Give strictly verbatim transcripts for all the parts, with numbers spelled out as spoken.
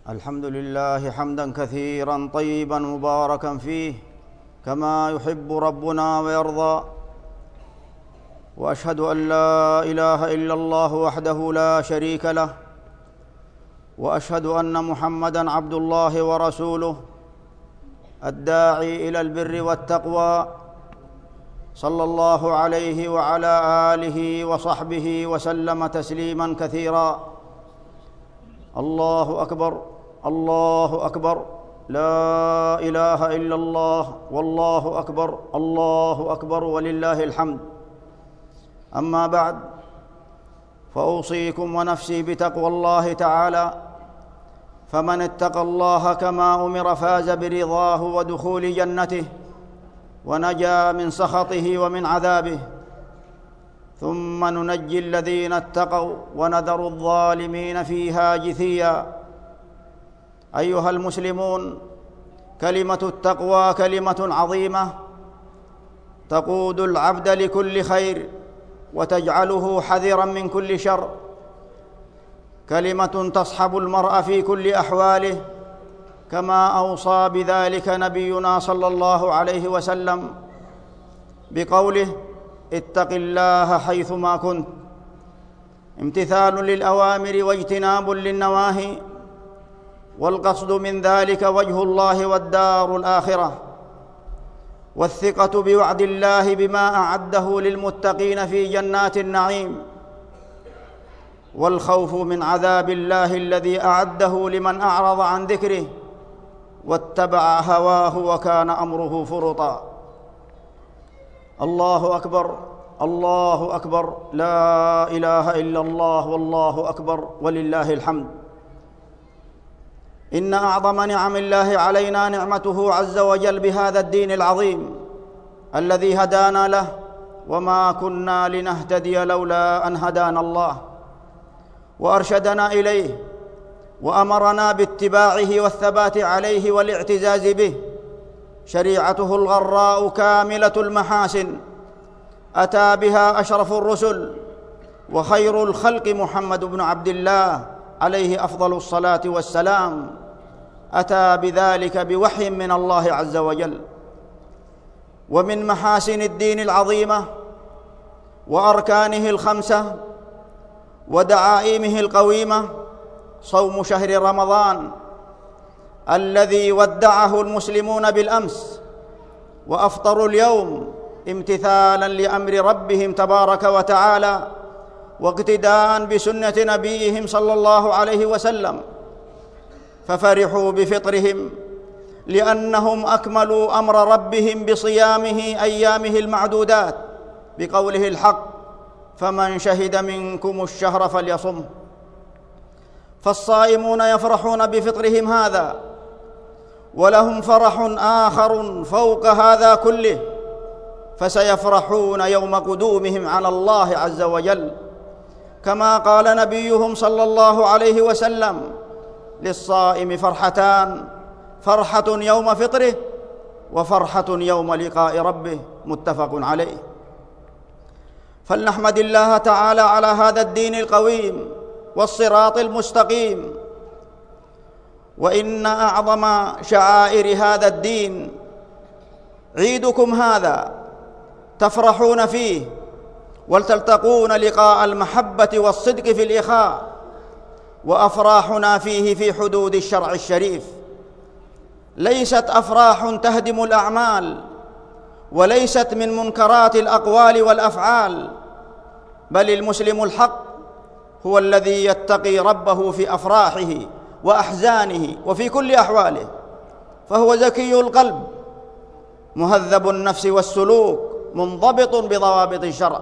الحمد لله حمدا كثيرا طيبا مباركا فيه كما يحب ربنا ويرضى، واشهد ان لا اله الا الله وحده لا شريك له، واشهد ان محمدا عبد الله ورسوله الداعي الى البر والتقوى، صلى الله عليه وعلى اله وصحبه وسلم تسليما كثيرا. الله اكبر الله اكبر، لا اله الا الله، والله اكبر الله اكبر ولله الحمد. اما بعد، فاوصيكم ونفسي بتقوى الله تعالى، فمن اتقى الله كما امر فاز برضاه ودخول جنته، ونجا من سخطه ومن عذابه. ثم ننجي الذين اتقوا ونذر الظالمين فيها جثيا. ايها المسلمون، كلمه التقوى كلمه عظيمه تقود العبد لكل خير وتجعله حذرا من كل شر، كلمه تصحب المرء في كل احواله، كما اوصى بذلك نبينا صلى الله عليه وسلم بقوله: اتق الله حيثما كنت. امتثال للاوامر واجتناب للنواهي، والقصد من ذلك وجه الله والدار الاخره، والثقه بوعد الله بما اعده للمتقين في جنات النعيم، والخوف من عذاب الله الذي اعده لمن اعرض عن ذكره واتبع هواه وكان امره فرطا. الله اكبر الله اكبر، لا اله الا الله، والله اكبر ولله الحمد. ان اعظم نعم الله علينا نعمته عز وجل بهذا الدين العظيم الذي هدانا له، وما كنا لنهتدي لولا ان هدانا الله، وارشدنا اليه، وامرنا باتباعه والثبات عليه والاعتزاز به. شريعته الغراء كامله المحاسن، اتى بها اشرف الرسل وخير الخلق محمد بن عبد الله عليه افضل الصلاه والسلام، اتى بذلك بوحي من الله عز وجل. ومن محاسن الدين العظيمه واركانه الخمسه ودعائمه القويمه صوم شهر رمضان الذي ودعه المسلمون بالامس، وافطروا اليوم امتثالا لامر ربهم تبارك وتعالى، واقتداء بسنه نبيهم صلى الله عليه وسلم، ففرحوا بفطرهم لانهم اكملوا امر ربهم بصيامه ايامه المعدودات بقوله الحق: فمن شهد منكم الشهر فليصمه. فالصائمون يفرحون بفطرهم هذا، ولهم فرح آخر فوق هذا كله، فسيفرحون يوم قدومهم على الله عز وجل، كما قال نبيهم صلى الله عليه وسلم: للصائم فرحتان، فرحة يوم فطره وفرحة يوم لقاء ربه، متفق عليه. فلنحمد الله تعالى على هذا الدين القويم والصراط المستقيم. وإن أعظم شعائر هذا الدين عيدكم هذا تفرحون فيه وتلتقون لقاء المحبة والصدق في الإخاء، وأفراحنا فيه في حدود الشرع الشريف، ليست أفراح تهدم الأعمال، وليست من منكرات الأقوال والأفعال، بل المسلم الحق هو الذي يتقي ربه في أفراحه وأحزانه وفي كل أحواله، فهو زكي القلب مهذب النفس والسلوك، منضبط بضوابط الشرع،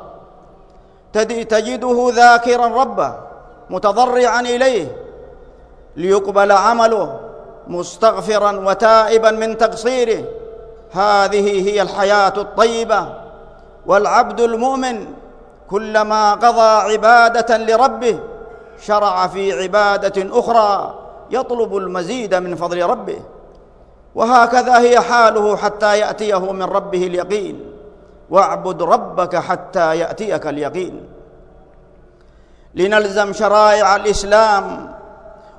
تجده ذاكرا ربه متضرعا إليه ليقبل عمله، مستغفرا وتائبا من تقصيره. هذه هي الحياة الطيبة. والعبد المؤمن كلما قضى عبادة لربه شرع في عبادة أخرى يطلب المزيد من فضل ربه، وهكذا هي حاله حتى يأتيه من ربه اليقين. واعبد ربك حتى يأتيك اليقين. لنلزم شرائع الإسلام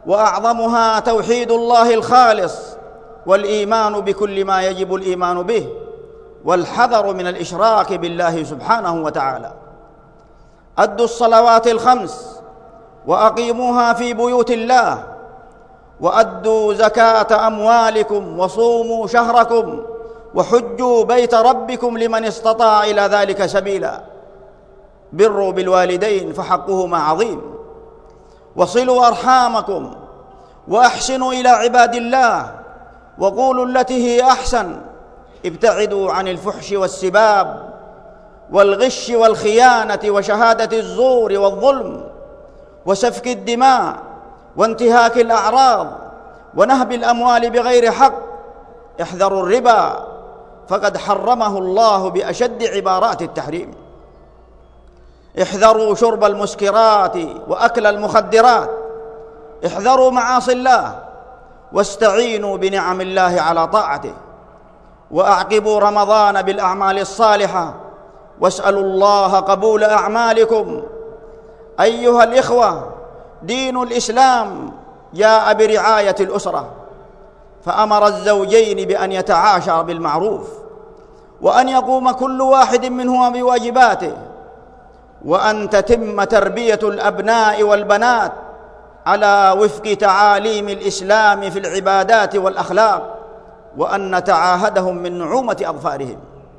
وأعظمها توحيد الله الخالص والإيمان بكل ما يجب الإيمان به والحذر من الإشراك بالله سبحانه وتعالى. أدوا الصلوات الخمس وأقيموها في بيوت الله، وأدوا زكاة أموالكم، وصوموا شهركم، وحجوا بيت ربكم لمن استطاع إلى ذلك سبيلا. بروا بالوالدين فحقهما عظيم، وصلوا أرحامكم، وأحسنوا إلى عباد الله، وقولوا التي هي أحسن. ابتعدوا عن الفحش والسباب والغش والخيانة وشهادة الزور والظلم وسفك الدماء وانتهاك الأعراض ونهب الأموال بغير حق. احذروا الربا فقد حرمه الله بأشد عبارات التحريم. احذروا شرب المسكرات وأكل المخدرات. احذروا معاصي الله، واستعينوا بنعم الله على طاعته. وأعقبوا رمضان بالأعمال الصالحة، واسألوا الله قبول أعمالكم. أيها الإخوة، دين الإسلام جاء برعاية الأسرة، فأمر الزوجين بأن يتعاشر بالمعروف، وأن يقوم كل واحد منهما بواجباته، وأن تتم تربية الأبناء والبنات على وفق تعاليم الإسلام في العبادات والأخلاق، وأن نتعاهدهم من نعومة أظفارهم.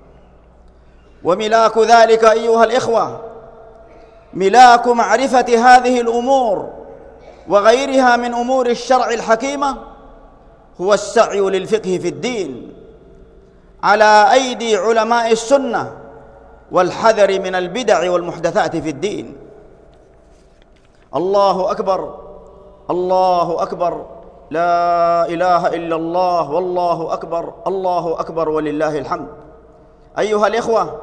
وملاك ذلك أيها الإخوة ملاك معرفة هذه الأمور وغيرها من أمور الشرع الحكيمة هو السعي للفقه في الدين على أيدي علماء السنة، والحذر من البدع والمحدثات في الدين. الله أكبر، الله أكبر، لا إله إلا الله، والله أكبر، الله أكبر ولله الحمد. أيها الإخوة،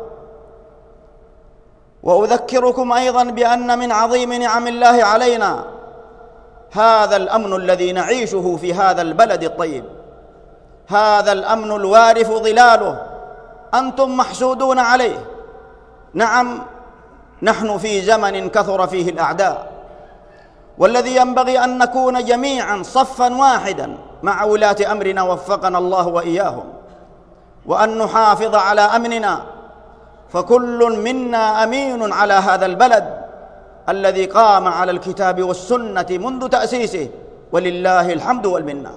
وأذكركم أيضا بأن من عظيم نعم الله علينا هذا الأمن الذي نعيشه في هذا البلد الطيب، هذا الأمن الوارف ظلاله، أنتم محسودون عليه. نعم، نحن في زمن كثر فيه الأعداء، والذي ينبغي أن نكون جميعا صفا واحدا مع ولاة أمرنا وفقنا الله وإياهم، وأن نحافظ على أمننا، فكل منا أمين على هذا البلد الذي قام على الكتاب والسنة منذ تأسيسه، ولله الحمد والمنة.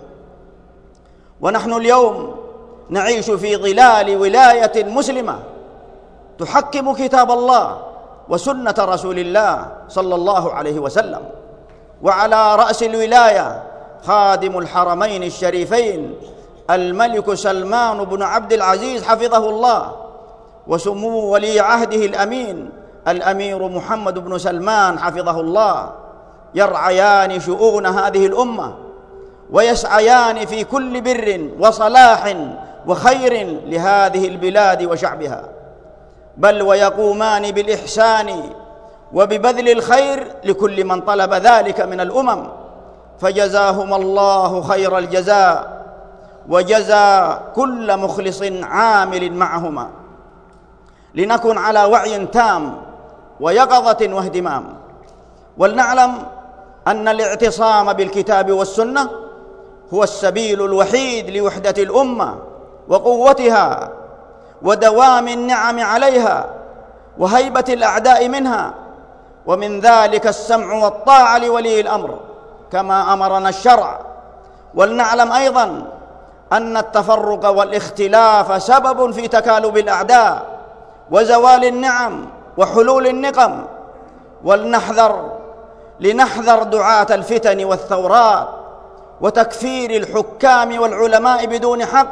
ونحن اليوم نعيش في ظلال ولاية مسلمة تحكم كتاب الله وسنة رسول الله صلى الله عليه وسلم، وعلى رأس الولاية خادم الحرمين الشريفين الملك سلمان بن عبد العزيز حفظه الله، وسمو ولي عهده الأمين الأمير محمد بن سلمان حفظه الله، يرعيان شؤون هذه الأمة ويسعيان في كل بر وصلاح وخير لهذه البلاد وشعبها، بل ويقومان بالإحسان وببذل الخير لكل من طلب ذلك من الأمم، فجزاهم الله خير الجزاء، وجزى كل مخلص عامل معهما. لنكن على وعي تام ويقظة واهتمام، ولنعلم أن الاعتصام بالكتاب والسنة هو السبيل الوحيد لوحدة الأمة وقوتها ودوام النعم عليها وهيبة الأعداء منها، ومن ذلك السمع والطاعة لولي الأمر كما أمرنا الشرع. ولنعلم أيضا أن التفرق والاختلاف سبب في تكالب الأعداء وزوال النعم وحلول النقم. ولنحذر لنحذر دعاة الفتن والثورات وتكفير الحكام والعلماء بدون حق،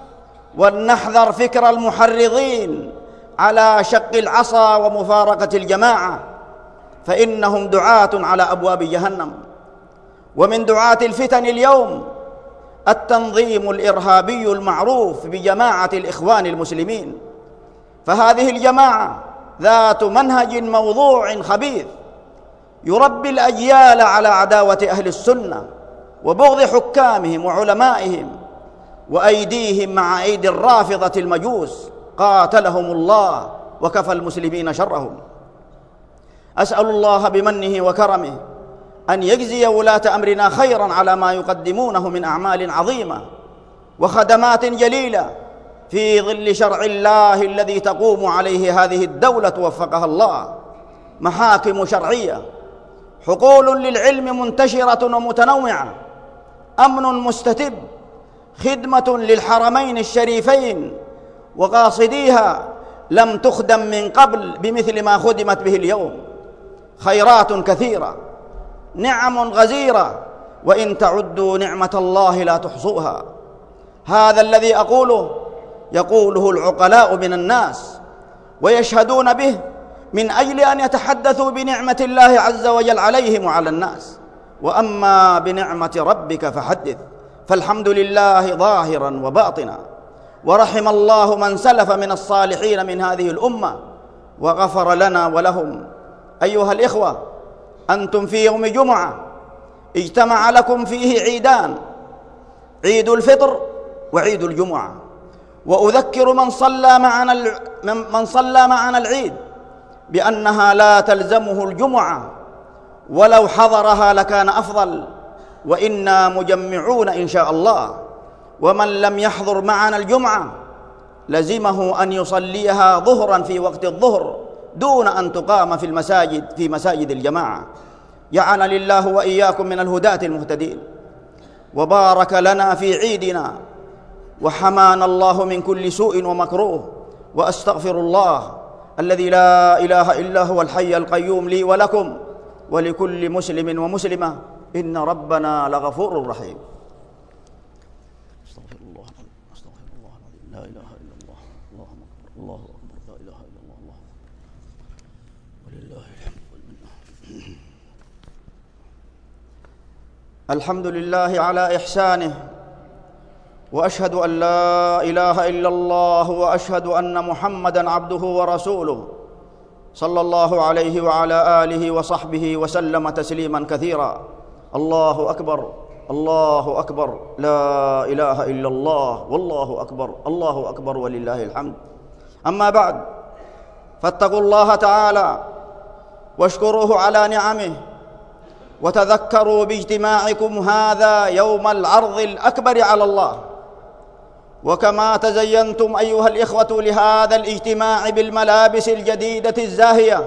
ولنحذر فكر المحرضين على شق العصا ومفارقة الجماعة، فإنهم دعاة على أبواب جهنم. ومن دعاة الفتن اليوم التنظيم الإرهابي المعروف بجماعة الإخوان المسلمين، فهذه الجماعة ذات منهج موضوع خبيث يربي الأجيال على عداوة أهل السنة وبغض حكامهم وعلمائهم، وأيديهم مع أيدي الرافضة المجوس قاتلهم الله وكفى المسلمين شرهم. أسأل الله بمنه وكرمه أن يجزي ولاة أمرنا خيرا على ما يقدمونه من أعمال عظيمة وخدمات جليلة في ظل شرع الله الذي تقوم عليه هذه الدولة وفقها الله، محاكم شرعية، حقول للعلم منتشرة ومتنوعة، أمن مستتب، خدمة للحرمين الشريفين وقاصديها لم تخدم من قبل بمثل ما خدمت به اليوم، خيرات كثيرة، نعم غزيرة، وإن تعدوا نعمة الله لا تحصوها. هذا الذي أقوله يقوله العقلاء من الناس ويشهدون به من أجل أن يتحدثوا بنعمة الله عز وجل عليهم وعلى الناس. وأما بنعمة ربك فحدث، فالحمد لله ظاهرا وباطنا، ورحم الله من سلف من الصالحين من هذه الأمة وغفر لنا ولهم. أيها الإخوة، أنتم في يوم جمعة اجتمع لكم فيه عيدان، عيد الفطر وعيد الجمعة، وأذكر من صلى معنا من صلى معنا العيد بأنها لا تلزمه الجمعة، ولو حضرها لكان أفضل، وإنا مجمعون إن شاء الله. ومن لم يحضر معنا الجمعة لزمه أن يصليها ظهرا في وقت الظهر دون أن تقام في المساجد في مساجد الجماعة. جعلنا لله وإياكم من الهداة المهتدين، وبارك لنا في عيدنا، وحمانا الله من كل سوء ومكروه. وأستغفر الله الذي لا إله إلا هو الحي القيوم لي ولكم ولكل مسلم ومسلمة، إن ربنا لغفور رحيم. أستغفر الله أستغفر الله لا إله إلا الله، الله أكبر الله أكبر لا إله إلا الله، الله ولله الحمد والمنة. الحمد لله على إحسانه، وأشهد أن لا إله إلا الله، وأشهد أن محمدًا عبده ورسوله، صلى الله عليه وعلى آله وصحبه وسلم تسليمًا كثيرا. الله أكبر الله أكبر لا إله إلا الله، والله أكبر الله أكبر ولله الحمد. أما بعد، فاتقوا الله تعالى واشكروه على نعمه، وتذكروا باجتماعكم هذا يوم العرض الأكبر على الله. وكما تزينتم أيها الإخوة لهذا الاجتماع بالملابس الجديدة الزاهية،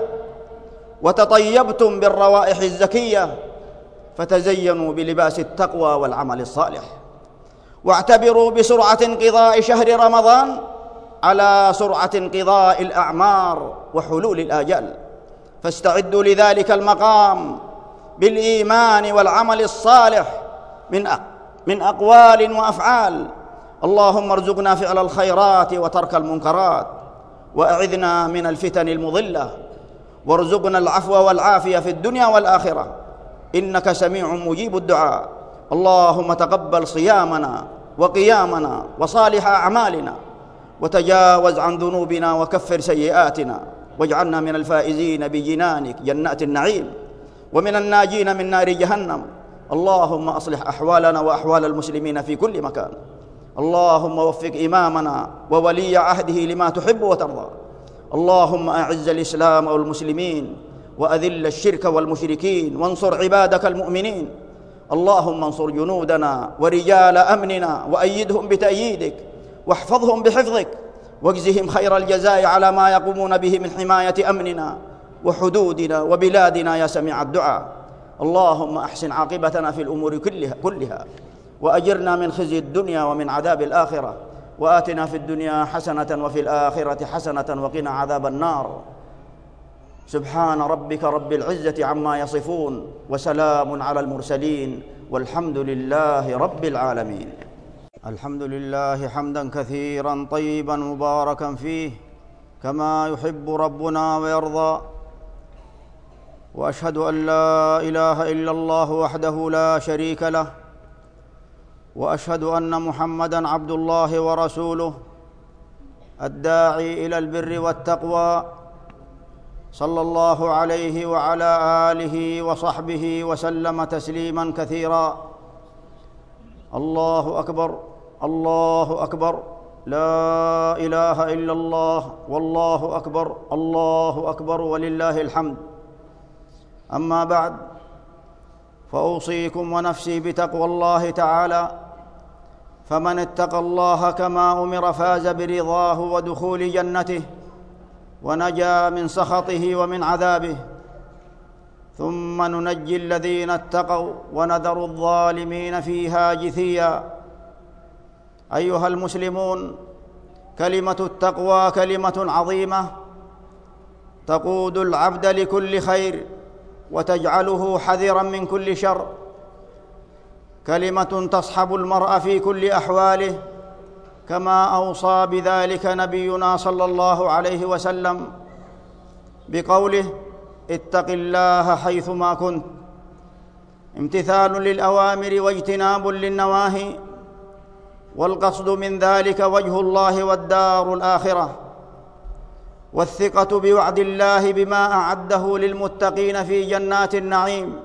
وتطيبتم بالروائح الزكية، فتزينوا بلباس التقوى والعمل الصالح، واعتبروا بسرعة انقضاء شهر رمضان على سرعة انقضاء الأعمار وحلول الآجال، فاستعدوا لذلك المقام بالإيمان والعمل الصالح من من أقوال وأفعال. اللهم ارزقنا فعل الخيرات وترك المنكرات، وأعذنا من الفتن المضلة، وارزقنا العفو والعافية في الدنيا والآخرة، إنك سميع مجيب الدعاء. اللهم تقبل صيامنا وقيامنا وصالح أعمالنا، وتجاوز عن ذنوبنا وكفر سيئاتنا، واجعلنا من الفائزين بجنانك جنات النعيم، ومن الناجين من نار جهنم. اللهم أصلح أحوالنا وأحوال المسلمين في كل مكان. اللهم وفق إمامنا وولي عهده لما تحب وترضى. اللهم أعز الإسلام والمسلمين، وأذل الشرك والمشركين، وانصر عبادك المؤمنين. اللهم انصر جنودنا ورجال أمننا، وأيدهم بتأييدك، واحفظهم بحفظك، واجزهم خير الجزاء على ما يقومون به من حماية أمننا وحدودنا وبلادنا يا سميع الدعاء. اللهم أحسن عاقبتنا في الأمور كلها, كلها وأجرنا من خزي الدنيا ومن عذاب الآخرة، وآتنا في الدنيا حسنة وفي الآخرة حسنة وقنا عذاب النار. سبحان ربك رب العزة عما يصفون، وسلام على المرسلين، والحمد لله رب العالمين. الحمد لله حمدا كثيرا طيبا مباركا فيه كما يحب ربنا ويرضى، وأشهد أن لا إله إلا الله وحده لا شريك له، وأشهد أن محمدًا عبد الله ورسوله الداعي إلى البر والتقوى، صلى الله عليه وعلى آله وصحبه وسلم تسليمًا كثيرا. الله أكبر الله أكبر لا إله إلا الله، والله أكبر الله أكبر ولله الحمد. أما بعد، فأوصيكم ونفسي بتقوى الله تعالى، فمن اتقى الله كما أمر فاز برضاه ودخول جنته ونجا من سخطه ومن عذابه. ثم ننجي الذين اتقوا ونذر الظالمين فيها جثيا. أيها المسلمون، كلمة التقوى كلمة عظيمة تقود العبد لكل خير وتجعله حذرا من كل شر، كلمة تصحب المرء في كل أحواله، كما أوصى بذلك نبينا صلى الله عليه وسلم بقوله: اتق الله حيثما كنت. امتثال للأوامر واجتناب للنواهي، والقصد من ذلك وجه الله والدار الآخرة، والثقة بوعد الله بما أعده للمتقين في جنات النعيم،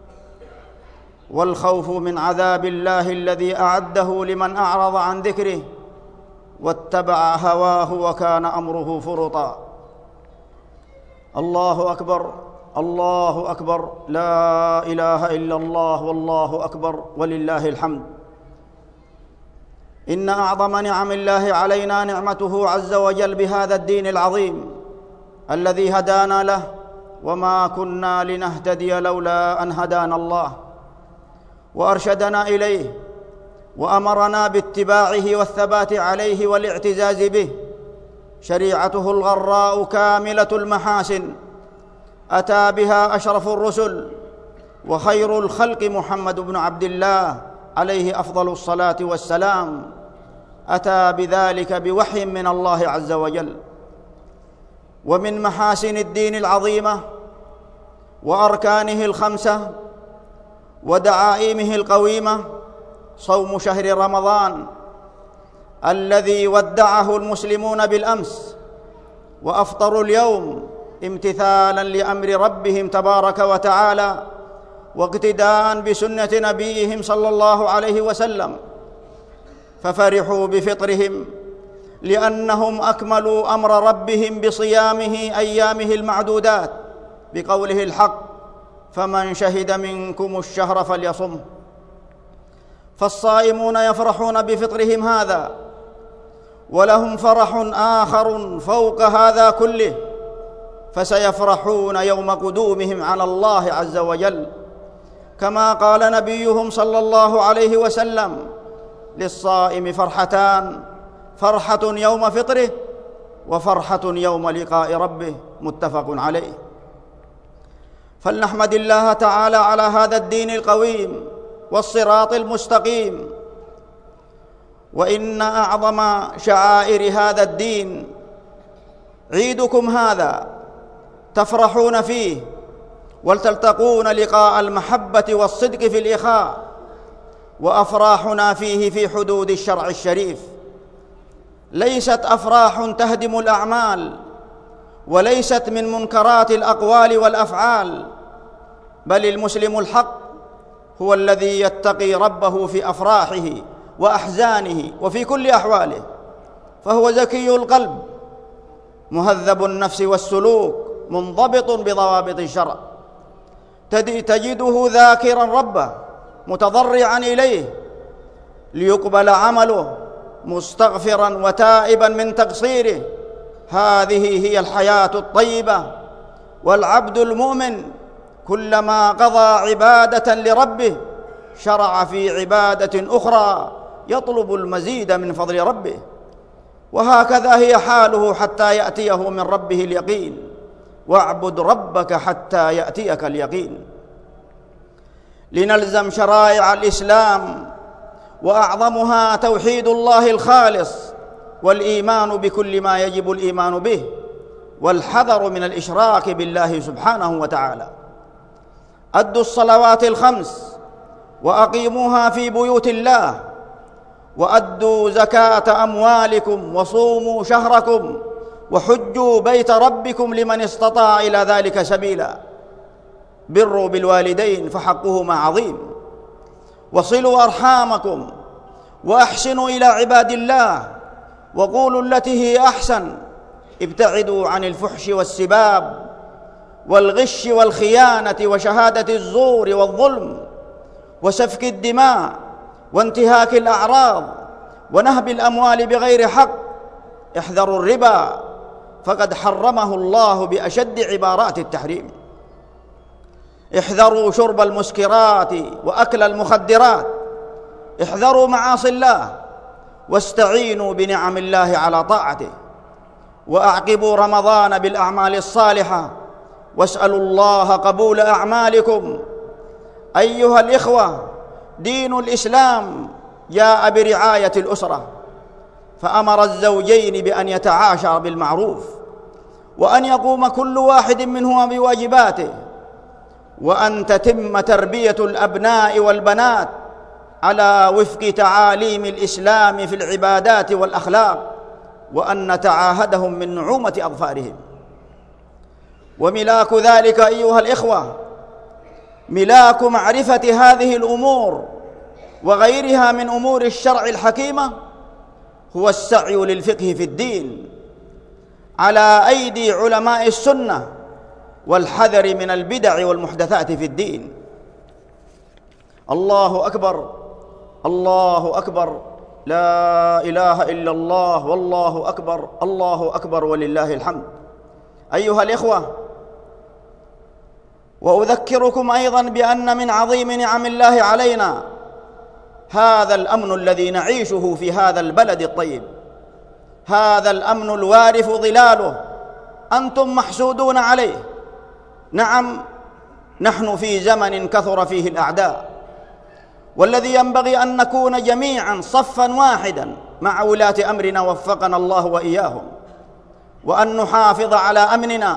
والخوف من عذاب الله الذي أعده لمن أعرض عن ذكره واتبع هواه وكان أمره فرطا. الله أكبر، الله أكبر، لا إله إلا الله، والله أكبر ولله الحمد. إن أعظم نعم الله علينا نعمته عز وجل بهذا الدين العظيم الذي هدانا له، وما كنا لنهتدي لولا أن هدانا الله، وأرشدنا إليه وأمرنا باتباعه والثبات عليه والاعتزاز به. شريعته الغراء كاملة المحاسن أتى بها أشرف الرسل وخير الخلق محمد بن عبد الله عليه أفضل الصلاة والسلام، أتى بذلك بوحي من الله عز وجل. ومن محاسن الدين العظيمة وأركانه الخمسة ودعائمه القويمة صوم شهر رمضان الذي ودعه المسلمون بالأمس وأفطروا اليوم امتثالا لأمر ربهم تبارك وتعالى واقتداء بسنة نبيهم صلى الله عليه وسلم، ففرحوا بفطرهم لأنهم أكملوا أمر ربهم بصيامه أيامه المعدودات بقوله الحق: فمن شهد منكم الشهر فليصمه. فالصائمون يفرحون بفطرهم هذا، ولهم فرح آخر فوق هذا كله، فسيفرحون يوم قدومهم على الله عز وجل، كما قال نبيهم صلى الله عليه وسلم: للصائم فرحتان، فرحة يوم فطره وفرحة يوم لقاء ربه، متفق عليه. فلنحمد الله تعالى على هذا الدين القويم والصراط المستقيم. وإن أعظم شعائر هذا الدين عيدكم هذا تفرحون فيه ولتلتقون لقاء المحبة والصدق في الإخاء، وأفراحنا فيه في حدود الشرع الشريف، ليست أفراح تهدم الأعمال، وليست من منكرات الأقوال والأفعال، بل المسلم الحق هو الذي يتقي ربه في أفراحه وأحزانه وفي كل أحواله، فهو زكي القلب مهذب النفس والسلوك، منضبط بضوابط الشرع، تجده ذاكرا ربه متضرعا إليه ليقبل عمله، مستغفرا وتائبا من تقصيره. هذه هي الحياة الطيبة. والعبد المؤمن كلما قضى عبادة لربه شرع في عبادة أخرى يطلب المزيد من فضل ربه، وهكذا هي حاله حتى يأتيه من ربه اليقين. واعبد ربك حتى يأتيك اليقين. لنلزم شرائع الإسلام، وأعظمها توحيد الله الخالص والإيمان بكل ما يجب الإيمان به، والحذر من الإشراك بالله سبحانه وتعالى. أدوا الصلوات الخمس وأقيموها في بيوت الله، وأدوا زكاة أموالكم، وصوموا شهركم، وحجوا بيت ربكم لمن استطاع إلى ذلك سبيلا. بروا بالوالدين فحقهما عظيم، وصلوا أرحامكم، وأحسنوا إلى عباد الله، وقولوا التي هي أحسن. ابتعدوا عن الفحش والسباب والغش والخيانة وشهادة الزور والظلم، وسفك الدماء وانتهاك الأعراض ونهب الأموال بغير حق. احذروا الربا فقد حرمه الله بأشد عبارات التحريم. احذروا شرب المسكرات وأكل المخدرات. احذروا معاصي الله واستعينوا بنعم الله على طاعته. وأعقبوا رمضان بالأعمال الصالحة واسألوا الله قبول أعمالكم. أيها الإخوة، دين الإسلام جاء برعاية الأسرة، فأمر الزوجين بأن يتعاشر بالمعروف، وأن يقوم كل واحد منهما بواجباته، وأن تتم تربية الأبناء والبنات على وفق تعاليم الإسلام في العبادات والأخلاق، وأن نتعاهدهم من نعومة أظفارهم. وملاك ذلك أيها الإخوة ملاك معرفة هذه الأمور وغيرها من أمور الشرع الحكيمة هو السعي للفقه في الدين على أيدي علماء السنة والحذر من البدع والمحدثات في الدين. الله أكبر، الله أكبر، لا إله إلا الله، والله أكبر، الله أكبر ولله الحمد. أيها الإخوة، وأذكركم أيضا بأن من عظيم نعم الله علينا هذا الأمن الذي نعيشه في هذا البلد الطيب، هذا الأمن الوارف ظلاله، أنتم محسودون عليه. نعم، نحن في زمن كثر فيه الأعداء، والذي ينبغي أن نكون جميعا صفا واحدا مع ولاة أمرنا وفقنا الله وإياهم، وأن نحافظ على أمننا،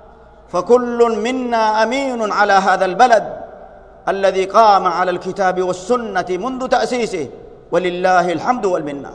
فكل منا أمين على هذا البلد الذي قام على الكتاب والسنة منذ تأسيسه، ولله الحمد والمنة.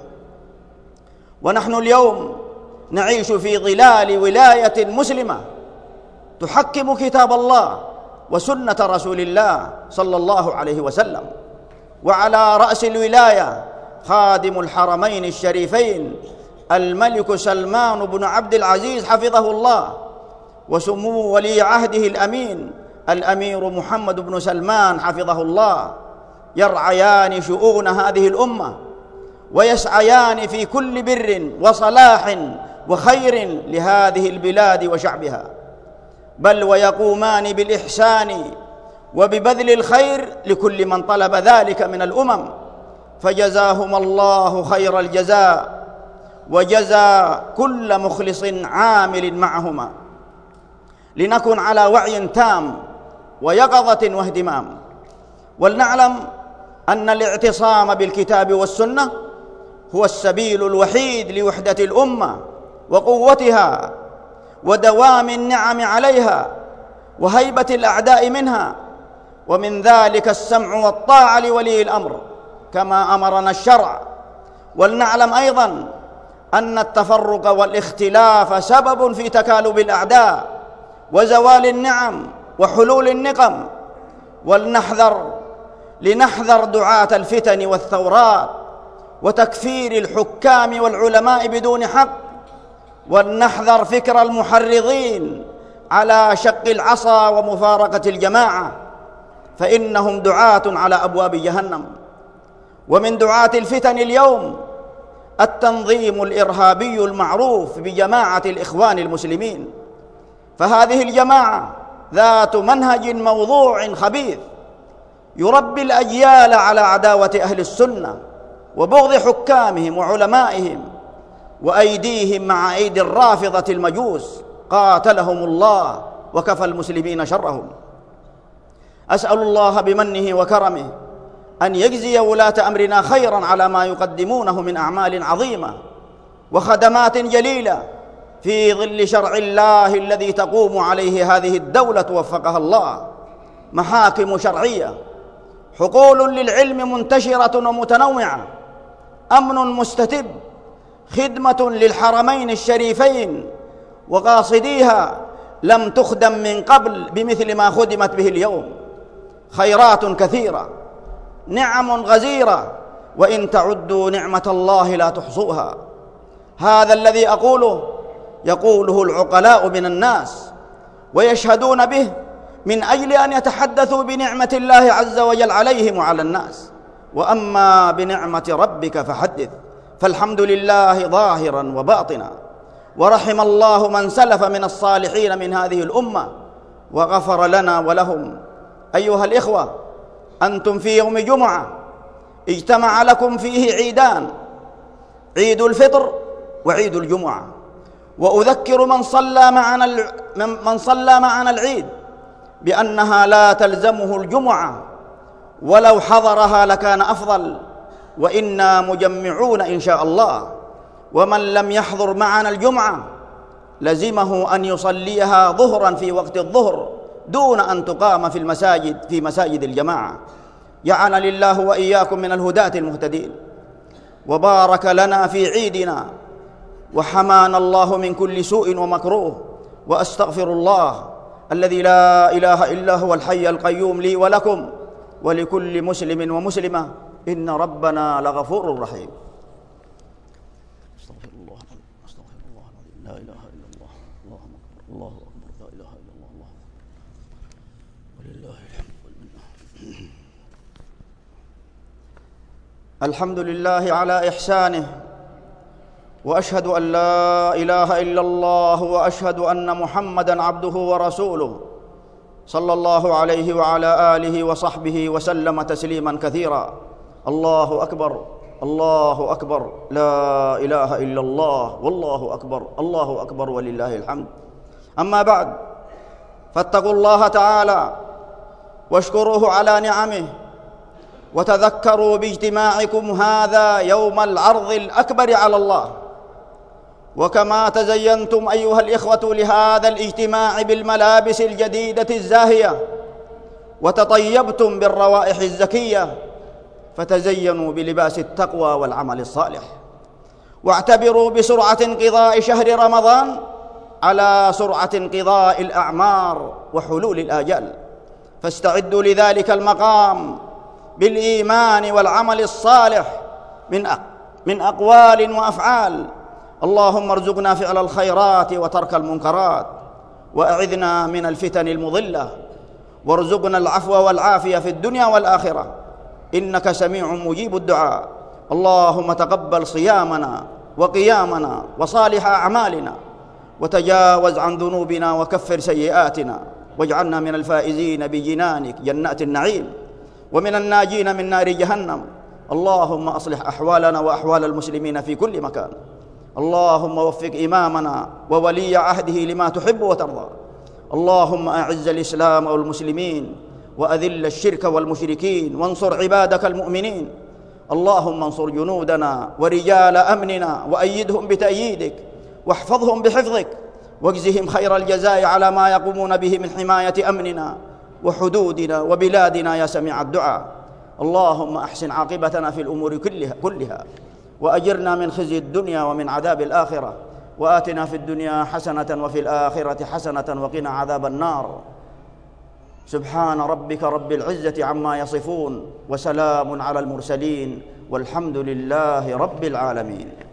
ونحن اليوم نعيش في ظلال ولاية مسلمة تحكم كتاب الله وسنة رسول الله صلى الله عليه وسلم، وعلى رأس الولاية خادم الحرمين الشريفين الملك سلمان بن عبد العزيز حفظه الله، وسمو ولي عهده الأمين الأمير محمد بن سلمان حفظه الله، يرعيان شؤون هذه الأمة ويسعيان في كل بر وصلاح وخير لهذه البلاد وشعبها، بل ويقومان بالإحسان وببذل الخير لكل من طلب ذلك من الأمم، فجزاهم الله خير الجزاء وجزى كل مخلص عامل معهما. لنكن على وعي تام ويقظة واهتمام، ولنعلم أن الاعتصام بالكتاب والسنة هو السبيل الوحيد لوحدة الأمة وقوتها ودوام النعم عليها وهيبة الأعداء منها، ومن ذلك السمع والطاعة لولي الأمر كما أمرنا الشرع. ولنعلم أيضا أن التفرق والاختلاف سبب في تكالب الأعداء وزوال النعم وحلول النقم. ولنحذر لنحذر دعاة الفتن والثورات وتكفير الحكام والعلماء بدون حق، ولنحذر فكر المحرضين على شق العصا ومفارقة الجماعة، فإنهم دعاة على أبواب جهنم. ومن دعاة الفتن اليوم التنظيم الإرهابي المعروف بجماعة الإخوان المسلمين، فهذه الجماعة ذات منهج موضوع خبيث يربي الأجيال على عداوة أهل السنة وبغض حكامهم وعلمائهم، وأيديهم مع أيدي الرافضة المجوس قاتلهم الله وكفى المسلمين شرهم. أسأل الله بمنه وكرمه أن يجزي ولاة أمرنا خيرا على ما يقدمونه من أعمال عظيمة وخدمات جليلة في ظل شرع الله الذي تقوم عليه هذه الدولة وفقها الله، محاكم شرعية، حقول للعلم منتشرة ومتنوعة، أمن مستتب، خدمة للحرمين الشريفين وقاصديها لم تخدم من قبل بمثل ما خدمت به اليوم، خيرات كثيرة، نعم غزيرة، وإن تعدوا نعمة الله لا تحصوها. هذا الذي أقوله يقوله العقلاء من الناس ويشهدون به من أجل أن يتحدثوا بنعمة الله عز وجل عليهم وعلى الناس. وأما بنعمة ربك فحدث، فالحمد لله ظاهرا وباطنا. ورحم الله من سلف من الصالحين من هذه الأمة وغفر لنا ولهم. أيها الإخوة، أنتم في يوم جمعة اجتمع لكم فيه عيدان، عيد الفطر وعيد الجمعة. وأذكر من صلى معنا من صلى معنا العيد بأنها لا تلزمه الجمعة، ولو حضرها لكان أفضل، وإنا مجمعون إن شاء الله. ومن لم يحضر معنا الجمعة لزمه أن يصليها ظهرا في وقت الظهر دون أن تقام في المساجد في مساجد الجماعة. جعلنا لله وإياكم من الهداة المهتدين، وبارك لنا في عيدنا، وحمانا الله من كل سوء ومكروه. وأستغفر الله الذي لا إله إلا هو الحي القيوم لي ولكم ولكل مسلم ومسلمة، إن ربنا لغفور رحيم. أستغفر الله أستغفر الله لا إله إلا الله، الله أكبر الله أكبر لا إله إلا الله، الله ولله الحمد والمنة. الحمد لله على إحسانه، وأشهد أن لا إله إلا الله، وأشهد أن محمدًا عبده ورسوله، صلى الله عليه وعلى آله وصحبه وسلم تسليمًا كثيرًا. الله أكبر الله أكبر لا إله إلا الله، والله أكبر الله أكبر ولله الحمد. أما بعد، فاتقوا الله تعالى واشكروه على نعمه، وتذكروا باجتماعكم هذا يوم العرض الأكبر على الله. وكما تزينتم أيها الإخوة لهذا الاجتماع بالملابس الجديدة الزاهية، وتطيبتم بالروائح الزكية، فتزينوا بلباس التقوى والعمل الصالح. واعتبروا بسرعة انقضاء شهر رمضان على سرعة انقضاء الأعمار وحلول الآجال، فاستعدوا لذلك المقام بالإيمان والعمل الصالح من من أقوال وأفعال. اللهم ارزقنا فعل الخيرات وترك المنكرات، وأعذنا من الفتن المضلة، وارزقنا العفو والعافية في الدنيا والآخرة، إنك سميع مجيب الدعاء. اللهم تقبل صيامنا وقيامنا وصالح أعمالنا، وتجاوز عن ذنوبنا وكفر سيئاتنا، واجعلنا من الفائزين بجنانك جنات النعيم، ومن الناجين من نار جهنم. اللهم أصلح أحوالنا وأحوال المسلمين في كل مكان. اللهم وفق إمامنا وولي عهده لما تحب وترضى. اللهم أعز الإسلام والمسلمين، وأذل الشرك والمشركين، وانصر عبادك المؤمنين. اللهم انصر جنودنا ورجال أمننا، وأيدهم بتأييدك، واحفظهم بحفظك، واجزهم خير الجزاء على ما يقومون به من حماية أمننا وحدودنا وبلادنا يا سميع الدعاء. اللهم أحسن عاقبتنا في الأمور كلها, كلها وأجرنا من خزي الدنيا ومن عذاب الآخرة، وآتنا في الدنيا حسنة وفي الآخرة حسنة وقنا عذاب النار. سبحان ربك رب العزة عما يصفون، وسلام على المرسلين، والحمد لله رب العالمين.